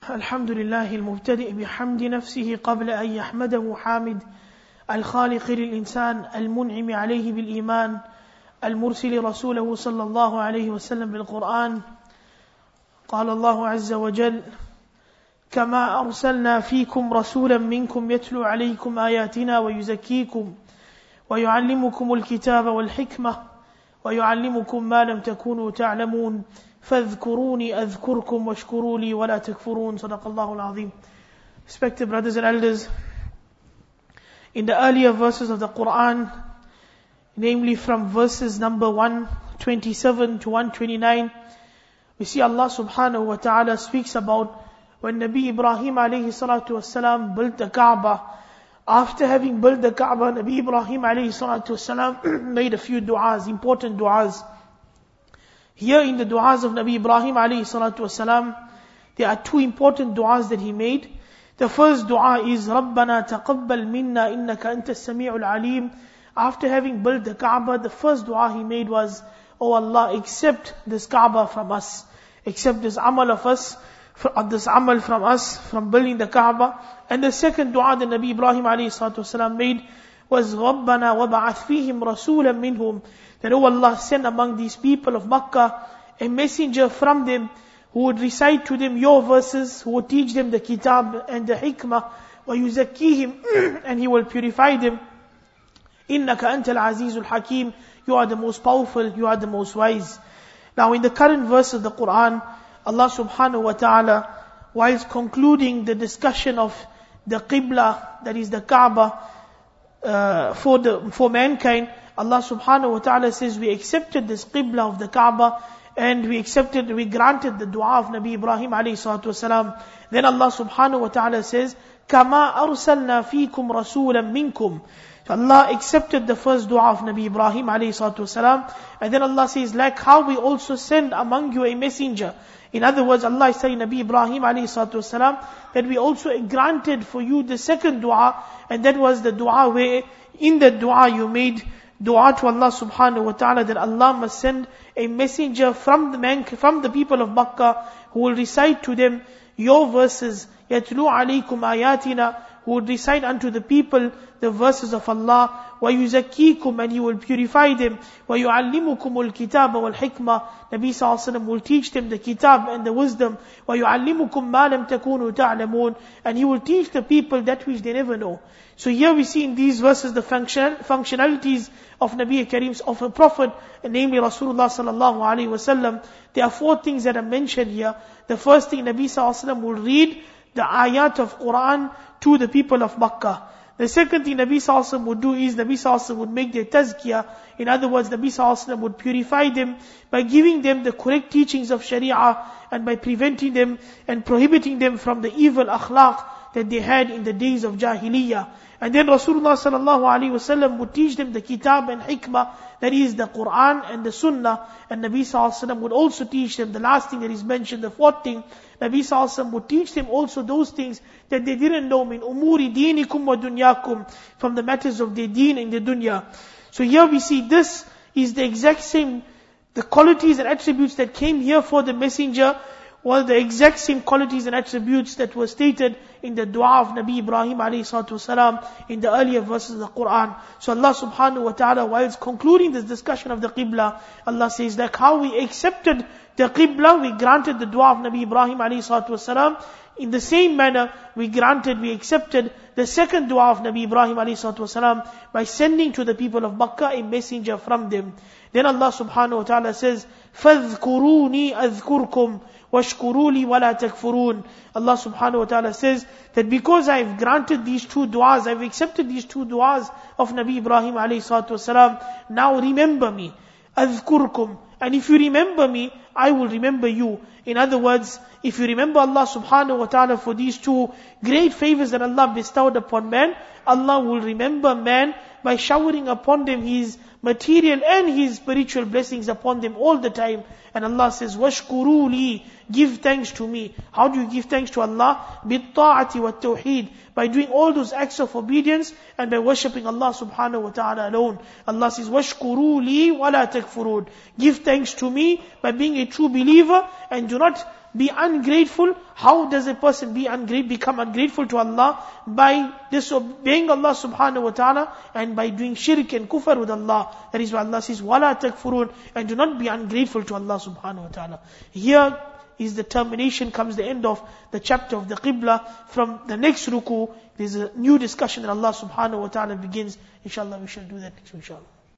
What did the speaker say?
الحمد لله المبتدئ بحمد نفسه قبل أن يحمده حامد الخالق للإنسان المنعم عليه بالإيمان المرسل رسوله صلى الله عليه وسلم بالقرآن. قال الله عز وجل: كما أرسلنا فيكم رسولا منكم يتلو عليكم آياتنا ويزكيكم ويعلمكم الكتاب والحكمة ويعلمكم ما لم تكونوا تعلمون فاذكروني أذكركم واشكروا لي ولا تكفرون. صدق الله العظيم. Respected brothers and elders, in the earlier verses of the Quran, namely from verses number 127 to 129, we see Allah subhanahu wa ta'ala speaks about when Nabi Ibrahim alayhi salatu wasalam built the Kaaba. After having built the Kaaba, Nabi Ibrahim alayhi salatu wasalam made a few du'as, important du'as. Here in the du'as of Nabi Ibrahim alayhi salatu wasalam, there are two important du'as that he made. The first du'a is رَبَّنَا تَقَبَّلْ مِنَّا إِنَّكَ أَنْتَ السَّمِيعُ الْعَلِيمُ. After having built the Kaaba, the first du'a he made was, "Oh Allah, accept this Kaaba from us. Accept this amal of us, this amal from us, from building the Kaaba." And the second du'a that Nabi Ibrahim alayhi salatu wasalam made was رَبَّنَا وَبَعَثْ فِيهِمْ رَسُولًا مِنْهُمْ. That, "Oh Allah, send among these people of Makkah a messenger from them who would recite to them your verses, who would teach them the kitab and the hikmah, وَيُزَكِّيهِمْ, and he will purify them. إِنَّكَ أَنْتَ الْعَزِيزُ الْحَكِيمُ, you are the most powerful, you are the most wise." Now in the current verse of the Quran, Allah subhanahu wa ta'ala, whilst concluding the discussion of the Qibla, that is the Kaaba, for mankind, Allah subhanahu wa ta'ala says, we accepted this Qibla of the Kaaba, and we granted the dua of Nabi Ibrahim alayhi salatu wasalam. Then Allah subhanahu wa ta'ala says, كَمَا أَرْسَلْنَا فِيكُمْ رَسُولًا مِنْكُمْ. So Allah accepted the first dua of Nabi Ibrahim alayhi salatu wasalam. And then Allah says, like how we also send among you a messenger. In other words, Allah is saying, Nabi Ibrahim alayhi salatu wasalam, that we also granted for you the second dua, and that was the dua where in the dua you made dua to Allah subhanahu wa ta'ala that Allah must send a messenger from the people of Makkah who will recite to them your verses, يَتْلُو عَلَيْكُمْ آيَاتِنَا, who would recite unto the people the verses of Allah, وَيُزَكِّيكُمْ, and He will purify them, وَيُعَلِّمُكُمُ الْكِتَابَ وَالْحِكْمَةِ, Nabi sallallahu alaihi wasallam will teach them the kitab and the wisdom, وَيُعَلِّمُكُمْ مَا لَمْ تَكُونُوا تَعْلَمُونَ, and He will teach the people that which they never know. So here we see in these verses the functionalities of Nabi Kareem, of a Prophet, namely Rasulullah sallallahu alaihi wasallam. There are four things that are mentioned here. The first thing, Nabi sallallahu alaihi wasallam will read the ayat of Quran to the people of Makkah. The second thing Nabi sallallahu alaihi wasallam would do is, Nabi sallallahu alaihi wasallam would make their tazkiyah. In other words, Nabi sallallahu alaihi wasallam would purify them by giving them the correct teachings of Sharia, and by preventing them and prohibiting them from the evil akhlaq that they had in the days of Jahiliyyah. And then Rasulullah sallallahu alaihi wasallam would teach them the kitab and hikmah, that is the Quran and the Sunnah. And Nabi sallallahu alaihi wasallam would also teach them the last thing that is mentioned, the fourth thing, Nabi sallallahu alaihi wasallam would teach them also those things that they didn't know, min umuri dinikum wa dunyakum, from the matters of their deen and the dunya. So here we see this is the exact same, the qualities and attributes that came here for the messenger, were the exact same qualities and attributes that were stated in the dua of Nabi Ibrahim alayhi salatu wasalam in the earlier verses of the Quran. So Allah subhanahu wa ta'ala, whilst concluding this discussion of the Qibla, Allah says, like how we accepted the Qibla, we granted the dua of Nabi Ibrahim alayhi salatu wasalam. In the same manner, we accepted the second dua of Nabi Ibrahim alayhi salatu wasalam by sending to the people of Makkah a messenger from them. Then Allah subhanahu wa ta'ala says, فَاذْكُرُونِي أَذْكُرْكُمْ وَاشْكُرُوا لِي وَلَا تَكْفُرُونَ. Allah subhanahu wa ta'ala says that because I have granted these two du'as, I have accepted these two du'as of Nabi Ibrahim alayhi salatu wasalam, now remember me. أَذْكُرْكُمْ, and if you remember me, I will remember you. In other words, if you remember Allah subhanahu wa ta'ala for these two great favors that Allah bestowed upon man, Allah will remember man by showering upon them His material and His spiritual blessings upon them all the time. And Allah says, وَاشْكُرُوا لِي, give thanks to me. How do you give thanks to Allah? بِالطَّاعَةِ وَالتَّوْحِيدِ, by doing all those acts of obedience and by worshipping Allah subhanahu wa ta'ala alone. Allah says, وَاشْكُرُوا لِي وَلَا تَكْفُرُونَ, give thanks to me by being a true believer, and do not be ungrateful. How does a person become ungrateful to Allah? By disobeying Allah subhanahu wa ta'ala and by doing shirk and kufr with Allah. That is why Allah says, وَلَا تَكْفُرُونَ, and do not be ungrateful to Allah subhanahu wa ta'ala. Here is the termination, comes the end of the chapter of the Qibla. From the next ruku, there's a new discussion that Allah subhanahu wa ta'ala begins. Inshallah, we shall do that next, inshallah.